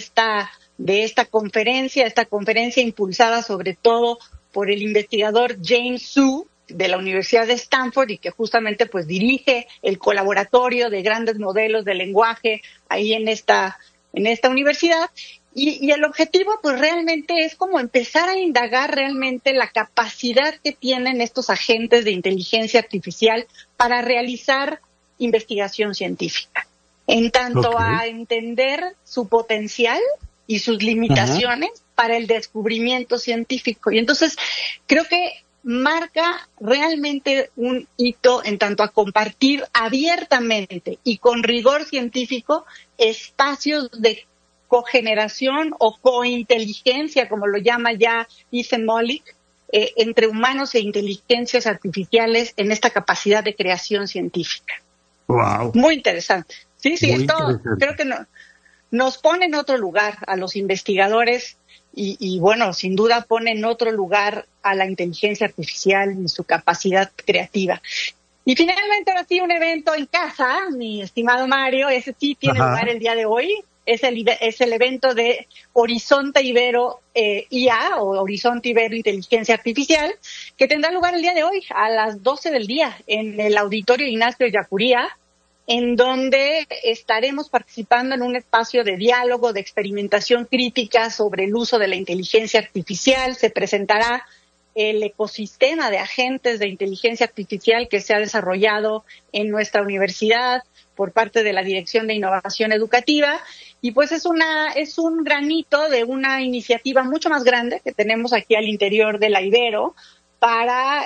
esta conferencia impulsada sobre todo por el investigador James Su de la Universidad de Stanford, y que justamente pues dirige el colaboratorio de grandes modelos de lenguaje ahí en esta universidad. Y el objetivo pues realmente es como empezar a indagar realmente la capacidad que tienen estos agentes de inteligencia artificial para realizar investigación científica, en tanto a entender su potencial y sus limitaciones para el descubrimiento científico. Y entonces creo que marca realmente un hito en tanto a compartir abiertamente y con rigor científico espacios de cogeneración o cointeligencia, como lo llama ya Ethan Mollick, entre humanos e inteligencias artificiales en esta capacidad de creación científica. Wow. Muy interesante. Sí, Muy esto interesante. creo que nos pone en otro lugar a los investigadores y bueno, sin duda pone en otro lugar a la inteligencia artificial y su capacidad creativa. Y finalmente, ahora sí, un evento en casa, mi estimado Mario, ese sí tiene lugar el día de hoy. Es el evento de Horizonte Ibero IA, o Horizonte Ibero Inteligencia Artificial, que tendrá lugar el día de hoy a las 12 del día en el Auditorio Ignacio Ellacuría, en donde estaremos participando en un espacio de diálogo, de experimentación crítica sobre el uso de la inteligencia artificial. Se presentará el ecosistema de agentes de inteligencia artificial que se ha desarrollado en nuestra universidad por parte de la Dirección de Innovación Educativa, y pues es un granito de una iniciativa mucho más grande que tenemos aquí al interior de la Ibero para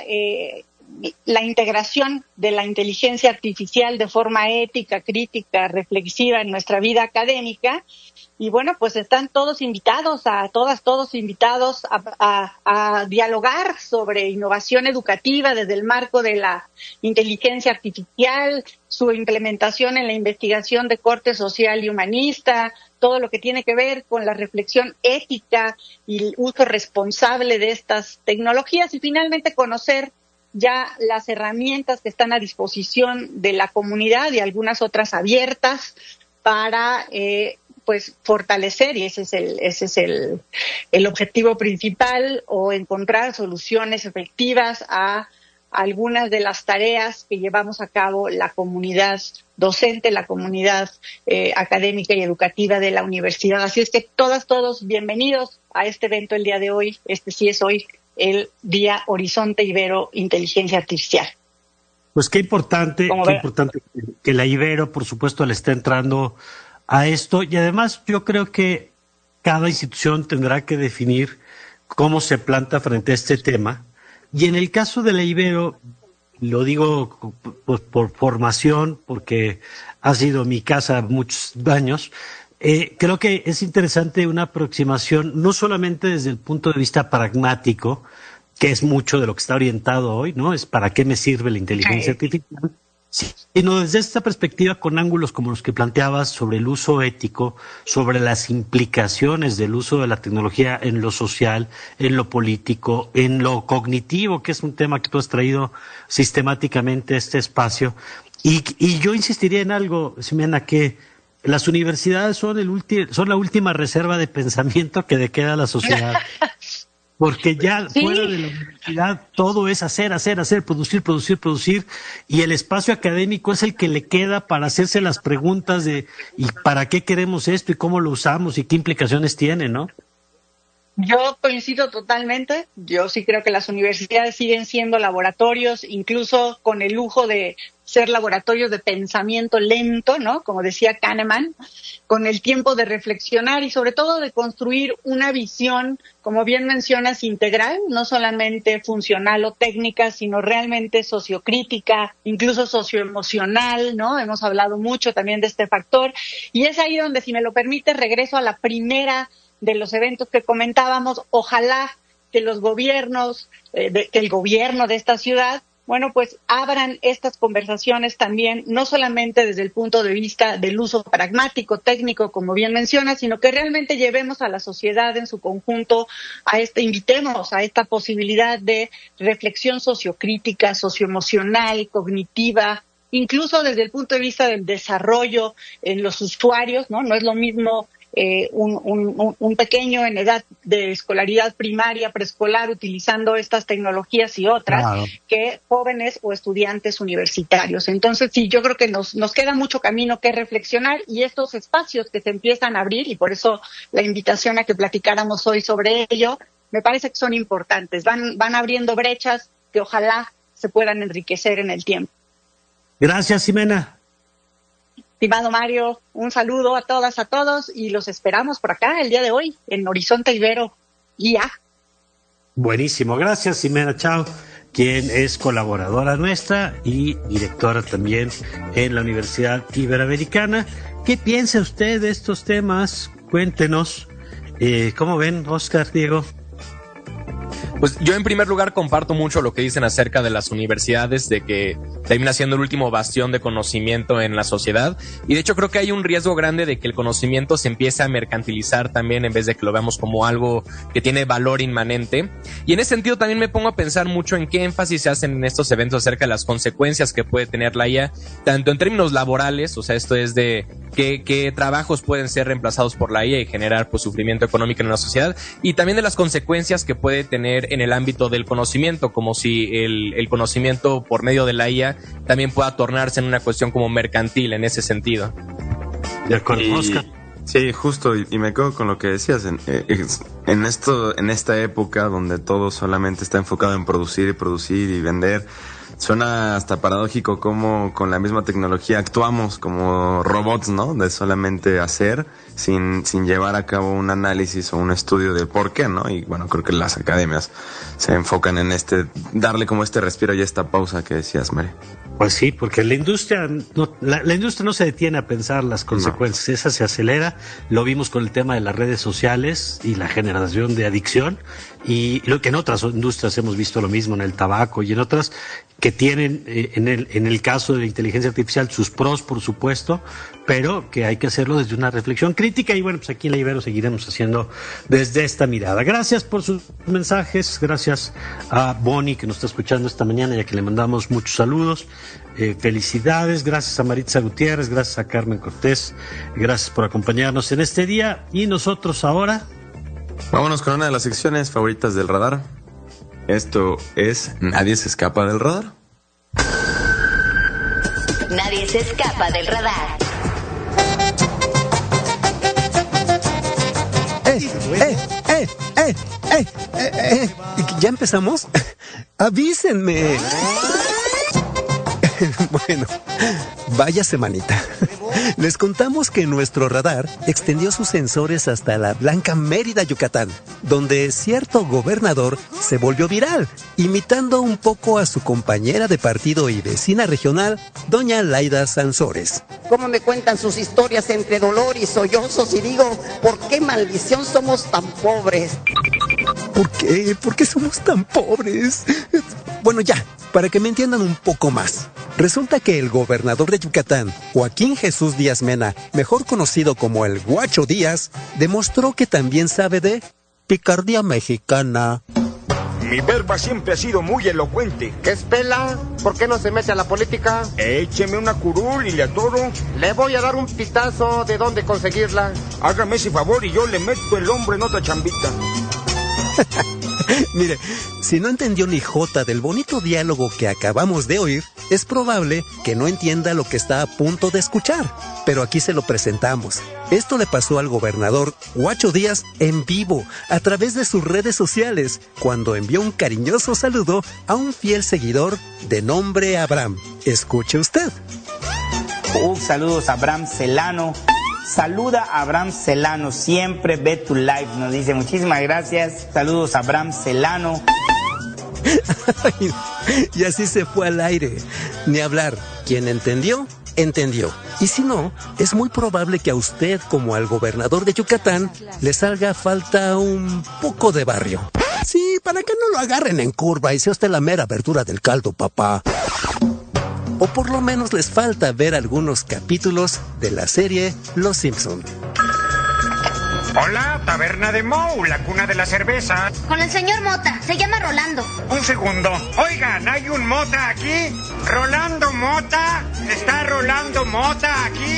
la integración de la inteligencia artificial de forma ética, crítica, reflexiva en nuestra vida académica. Y bueno, pues están todos invitados, todos invitados a dialogar sobre innovación educativa desde el marco de la inteligencia artificial, su implementación en la investigación de corte social y humanista, todo lo que tiene que ver con la reflexión ética y el uso responsable de estas tecnologías, y finalmente conocer ya las herramientas que están a disposición de la comunidad y algunas otras abiertas para pues fortalecer, y ese es el objetivo principal, o encontrar soluciones efectivas a algunas de las tareas que llevamos a cabo la comunidad docente, la comunidad académica y educativa de la universidad. Así es que todos bienvenidos a este evento el día de hoy. Este sí es hoy el Día Horizonte Ibero Inteligencia Artificial. Pues qué importante que la Ibero, por supuesto, le esté entrando a esto, y además yo creo que cada institución tendrá que definir cómo se planta frente a este tema. Y en el caso de la Ibero, lo digo por formación, porque ha sido mi casa muchos años, creo que es interesante una aproximación, no solamente desde el punto de vista pragmático, que es mucho de lo que está orientado hoy, ¿no? Es para qué me sirve la inteligencia artificial, sino desde esta perspectiva con ángulos como los que planteabas sobre el uso ético, sobre las implicaciones del uso de la tecnología en lo social, en lo político, en lo cognitivo, que es un tema que tú has traído sistemáticamente a este espacio. Y yo insistiría en algo, Ximena, que las universidades son la última reserva de pensamiento que le queda a la sociedad. Porque ya fuera de la universidad todo es hacer, producir, y el espacio académico es el que le queda para hacerse las preguntas de ¿y para qué queremos esto y cómo lo usamos y qué implicaciones tiene, no? Yo coincido totalmente. Yo sí creo que las universidades siguen siendo laboratorios, incluso con el lujo de ser laboratorios de pensamiento lento, ¿no? Como decía Kahneman, con el tiempo de reflexionar y sobre todo de construir una visión, como bien mencionas, integral, no solamente funcional o técnica, sino realmente sociocrítica, incluso socioemocional, ¿no? Hemos hablado mucho también de este factor, y es ahí donde, si me lo permite, regreso a la primera de los eventos que comentábamos. Ojalá que los gobiernos, que el gobierno de esta ciudad, bueno, pues abran estas conversaciones también, no solamente desde el punto de vista del uso pragmático, técnico, como bien menciona, sino que realmente llevemos a la sociedad en su conjunto invitemos a esta posibilidad de reflexión sociocrítica, socioemocional, cognitiva, incluso desde el punto de vista del desarrollo en los usuarios, ¿no? No es lo mismo un pequeño en edad de escolaridad primaria, preescolar, utilizando estas tecnologías y otras, que jóvenes o estudiantes universitarios. Entonces, sí, yo creo que nos queda mucho camino que reflexionar, y estos espacios que se empiezan a abrir, y por eso la invitación a que platicáramos hoy sobre ello, me parece que son importantes. Van abriendo brechas que ojalá se puedan enriquecer en el tiempo. Gracias, Ximena. Estimado Mario, un saludo a todas, a todos, y los esperamos por acá el día de hoy en Horizonte Ibero IA. Buenísimo, gracias, Ximena Chao, quien es colaboradora nuestra y directora también en la Universidad Iberoamericana. ¿Qué piensa usted de estos temas? Cuéntenos. ¿Cómo ven, Oscar, Diego? Pues yo en primer lugar comparto mucho lo que dicen acerca de las universidades, de que termina siendo el último bastión de conocimiento en la sociedad, y de hecho creo que hay un riesgo grande de que el conocimiento se empiece a mercantilizar también, en vez de que lo veamos como algo que tiene valor inmanente. Y en ese sentido también me pongo a pensar mucho en qué énfasis se hacen en estos eventos acerca de las consecuencias que puede tener la IA, tanto en términos laborales, o sea, esto es de qué trabajos pueden ser reemplazados por la IA y generar pues sufrimiento económico en la sociedad, y también de las consecuencias que puede tener en el ámbito del conocimiento, como si el conocimiento por medio de la IA también pueda tornarse en una cuestión como mercantil en ese sentido. De acuerdo, Oscar. Sí, justo, y me quedo con lo que decías, en esta época donde todo solamente está enfocado en producir y vender. Suena hasta paradójico cómo con la misma tecnología actuamos como robots, ¿no? De solamente hacer sin llevar a cabo un análisis o un estudio del por qué, ¿no? Y bueno, creo que las academias se enfocan en darle como este respiro y esta pausa que decías, Mari. Pues sí, porque la industria no se detiene a pensar las consecuencias, esa se acelera. Lo vimos con el tema de las redes sociales y la generación de adicción, y lo que en otras industrias hemos visto lo mismo, en el tabaco y en otras, que tienen en el caso de la inteligencia artificial sus pros, por supuesto, pero que hay que hacerlo desde una reflexión crítica, y bueno, pues aquí en la Ibero seguiremos haciendo desde esta mirada. Gracias por sus mensajes, gracias a Bonnie que nos está escuchando esta mañana y a que le mandamos muchos saludos. Felicidades, gracias a Maritza Gutiérrez, gracias a Carmen Cortés, gracias por acompañarnos en este día. Y nosotros ahora vámonos con una de las secciones favoritas del radar. Esto es Nadie se escapa del radar. Nadie se escapa del radar. ¿Ya empezamos? Avísenme. Bueno, vaya semanita. Les contamos que nuestro radar extendió sus sensores hasta la Blanca Mérida, Yucatán, donde cierto gobernador se volvió viral, imitando un poco a su compañera de partido y vecina regional, doña Laida Sansores. Cómo me cuentan sus historias entre dolor y sollozos y digo, ¿por qué maldición somos tan pobres? ¿Por qué? ¿Por qué somos tan pobres? Bueno, ya, para que me entiendan un poco más. Resulta que el gobernador de Yucatán, Joaquín Jesús Díaz Mena, mejor conocido como el Guacho Díaz, demostró que también sabe de picardía mexicana. Mi verba siempre ha sido muy elocuente. ¿Qué es pela? ¿Por qué no se mete a la política? Écheme una curul y le atoro. Le voy a dar un pitazo de dónde conseguirla. Hágame ese favor y yo le meto el hombro en otra chambita. Mire, si no entendió ni jota del bonito diálogo que acabamos de oír, es probable que no entienda lo que está a punto de escuchar. Pero aquí se lo presentamos. Esto le pasó al gobernador Guacho Díaz en vivo, a través de sus redes sociales, cuando envió un cariñoso saludo a un fiel seguidor de nombre Abraham. Escuche usted. Saludos a Abraham Celano. Saluda a Abraham Celano, siempre ve tu live, nos dice, muchísimas gracias. Saludos a Abraham Celano. Y así se fue al aire. Ni hablar. Quien entendió, entendió. Y si no, es muy probable que a usted, como al gobernador de Yucatán, le salga a falta un poco de barrio. Sí, para que no lo agarren en curva y sea usted la mera verdura del caldo, papá. O por lo menos les falta ver algunos capítulos de la serie Los Simpson. Hola, Taberna de Moe, la cuna de la cerveza. Con el señor Mota, se llama Rolando. Un segundo. Oigan, ¿hay un Mota aquí? ¿Rolando Mota? ¿Está Rolando Mota aquí?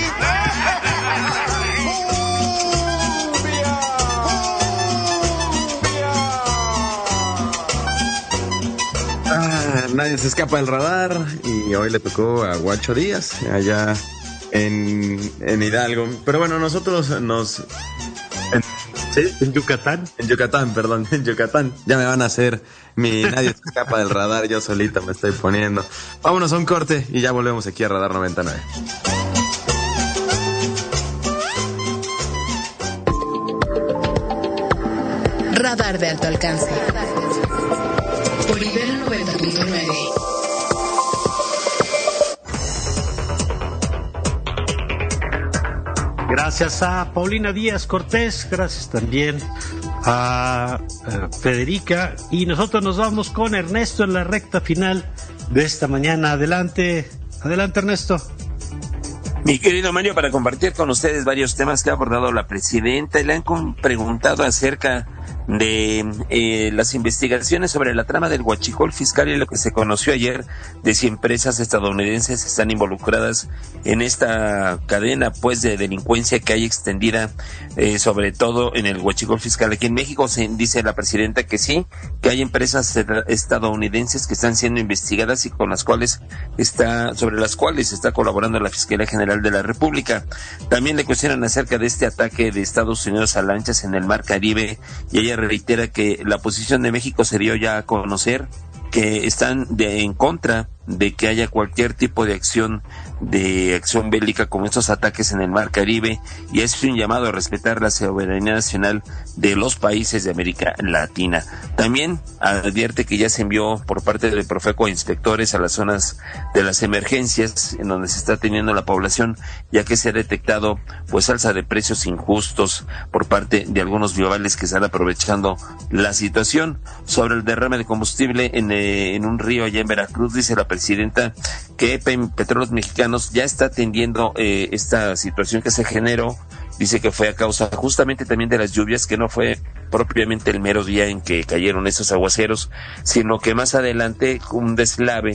Nadie se escapa del radar y hoy le tocó a Guacho Díaz allá en Hidalgo. Pero bueno, nosotros ¿En Yucatán? En Yucatán, perdón, en Yucatán. Ya me van a hacer mi Nadie se escapa del radar, yo solito me estoy poniendo. Vámonos a un corte y ya volvemos aquí a Radar 99. Radar de alto alcance. Por Ibero 90.9. Gracias a Paulina Díaz Cortés, gracias también a Federica. Y nosotros nos vamos con Ernesto en la recta final de esta mañana. Adelante, Ernesto. Mi querido Mario, para compartir con ustedes varios temas que ha abordado la presidenta, y le han preguntado acerca de las investigaciones sobre la trama del huachicol fiscal y lo que se conoció ayer de si empresas estadounidenses están involucradas en esta cadena pues de delincuencia que hay extendida sobre todo en el huachicol fiscal. Aquí en México se dice la presidenta que sí, que hay empresas estadounidenses que están siendo investigadas y con las cuales sobre las cuales está colaborando la Fiscalía General de la República. También le cuestionan acerca de este ataque de Estados Unidos a lanchas en el Mar Caribe y ella reitera que la posición de México se dio ya a conocer, que están en contra de que haya cualquier tipo de acción bélica como estos ataques en el Mar Caribe, y es un llamado a respetar la soberanía nacional de los países de América Latina. También advierte que ya se envió por parte del Profeco inspectores a las zonas de las emergencias en donde se está teniendo la población, ya que se ha detectado pues alza de precios injustos por parte de algunos biovales que están aprovechando la situación. Sobre el derrame de combustible en un río allá en Veracruz, dice la presidenta que Petróleos Mexicanos ya está atendiendo esta situación que se generó. Dice que fue a causa justamente también de las lluvias, que no fue propiamente el mero día en que cayeron esos aguaceros, sino que más adelante un deslave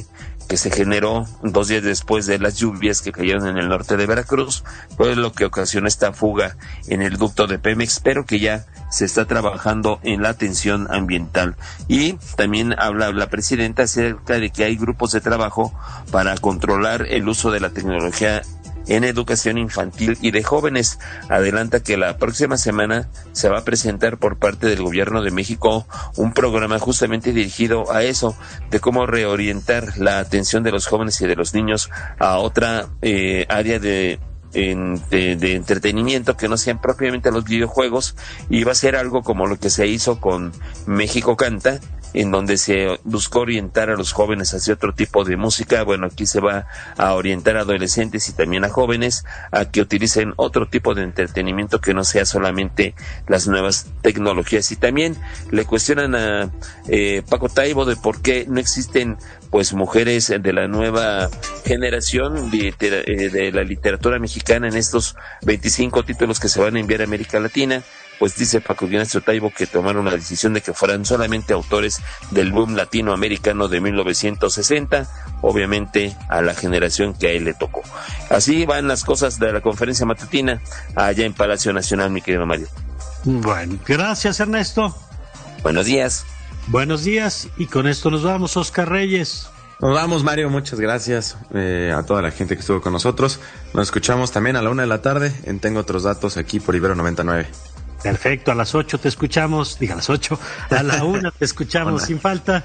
que se generó 2 días después de las lluvias que cayeron en el norte de Veracruz, fue lo que ocasionó esta fuga en el ducto de Pemex, pero que ya se está trabajando en la atención ambiental. Y también habla la presidenta acerca de que hay grupos de trabajo para controlar el uso de la tecnología en educación infantil y de jóvenes. Adelanta que la próxima semana se va a presentar por parte del Gobierno de México un programa justamente dirigido a eso, de cómo reorientar la atención de los jóvenes y de los niños a otra área de entretenimiento que no sean propiamente los videojuegos, y va a ser algo como lo que se hizo con México Canta, en donde se buscó orientar a los jóvenes hacia otro tipo de música. Bueno, aquí se va a orientar a adolescentes y también a jóvenes a que utilicen otro tipo de entretenimiento que no sea solamente las nuevas tecnologías. Y también le cuestionan a Paco Taibo de por qué no existen pues mujeres de la nueva generación de la literatura mexicana en estos 25 títulos que se van a enviar a América Latina. Pues dice Paco Ignacio Taibo que tomaron la decisión de que fueran solamente autores del boom latinoamericano de 1960, obviamente a la generación que a él le tocó. Así van las cosas de la conferencia matutina allá en Palacio Nacional, mi querido Mario. Bueno, gracias, Ernesto. Buenos días. Buenos días, y con esto nos vamos, Oscar Reyes. Nos vamos, Mario, muchas gracias a toda la gente que estuvo con nosotros. Nos escuchamos también a la 1:00 p.m. en Tengo Otros Datos aquí por Ibero 99. Perfecto, a las 8 te escuchamos, a las 8, a la 1 te escuchamos sin falta.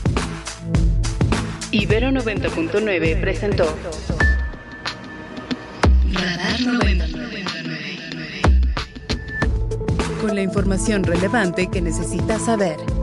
Ibero 90.9 presentó Radar 90. con la información relevante que necesitas saber.